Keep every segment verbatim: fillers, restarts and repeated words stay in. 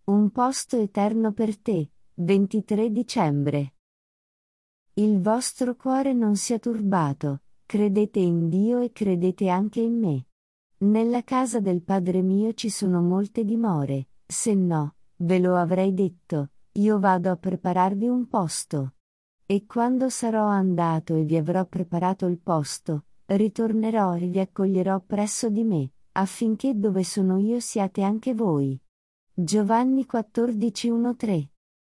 Un posto eterno per te, ventitré dicembre. Il vostro cuore non sia turbato, credete in Dio e credete anche in me. Nella casa del Padre mio ci sono molte dimore, se no, ve lo avrei detto, io vado a prepararvi un posto. E quando sarò andato e vi avrò preparato il posto, ritornerò e vi accoglierò presso di me, affinché dove sono io siate anche voi. Giovanni quattordici uno tre.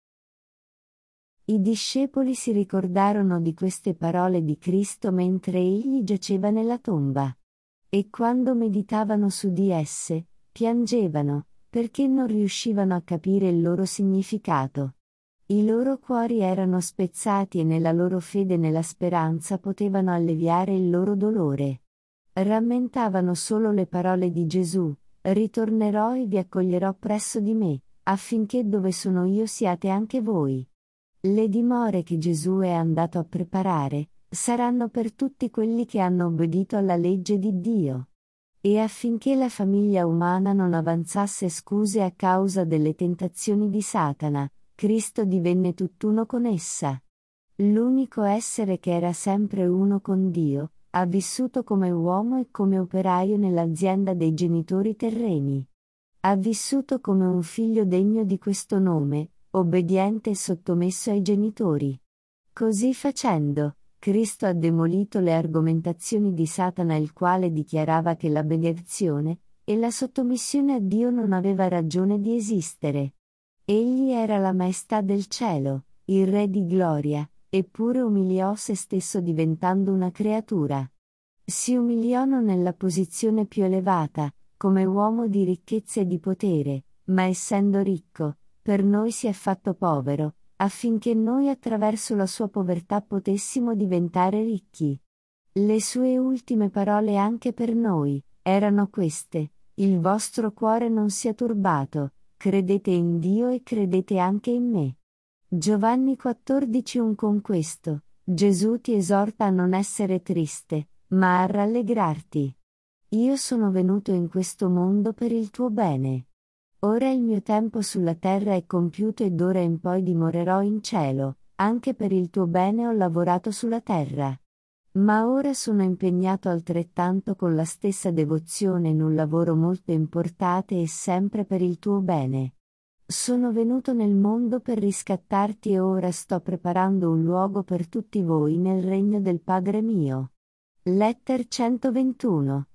I discepoli si ricordarono di queste parole di Cristo mentre egli giaceva nella tomba. E quando meditavano su di esse, piangevano, perché non riuscivano a capire il loro significato. I loro cuori erano spezzati e nella loro fede e nella speranza potevano alleviare il loro dolore. Rammentavano solo le parole di Gesù: ritornerò e vi accoglierò presso di me, affinché dove sono io siate anche voi. Le dimore che Gesù è andato a preparare saranno per tutti quelli che hanno obbedito alla legge di Dio. E affinché la famiglia umana non avanzasse scuse a causa delle tentazioni di Satana, Cristo divenne tutt'uno con essa. L'unico essere che era sempre uno con Dio, ha vissuto come uomo e come operaio nell'azienda dei genitori terreni. Ha vissuto come un figlio degno di questo nome, obbediente e sottomesso ai genitori. Così facendo, Cristo ha demolito le argomentazioni di Satana, il quale dichiarava che l'abnegazione e la sottomissione a Dio non aveva ragione di esistere. Egli era la maestà del cielo, il Re di gloria, eppure umiliò se stesso diventando una creatura. Si umiliò non nella posizione più elevata, come uomo di ricchezza e di potere, ma essendo ricco, per noi si è fatto povero, affinché noi attraverso la sua povertà potessimo diventare ricchi. Le sue ultime parole anche per noi erano queste: il vostro cuore non sia turbato, credete in Dio e credete anche in me. Giovanni quattordici uno. Con questo, Gesù ti esorta a non essere triste, ma a rallegrarti. Io sono venuto in questo mondo per il tuo bene. Ora il mio tempo sulla terra è compiuto ed d'ora in poi dimorerò in cielo, anche per il tuo bene ho lavorato sulla terra. Ma ora sono impegnato altrettanto con la stessa devozione in un lavoro molto importante e sempre per il tuo bene. Sono venuto nel mondo per riscattarti e ora sto preparando un luogo per tutti voi nel regno del Padre mio. Letter centoventuno,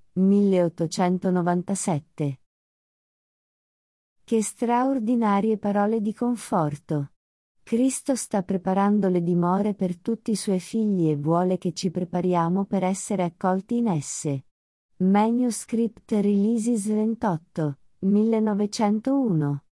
milleottocentonovantasette. Che straordinarie parole di conforto! Cristo sta preparando le dimore per tutti i suoi figli e vuole che ci prepariamo per essere accolti in esse. Manuscript Releases ventotto, millenovecentouno.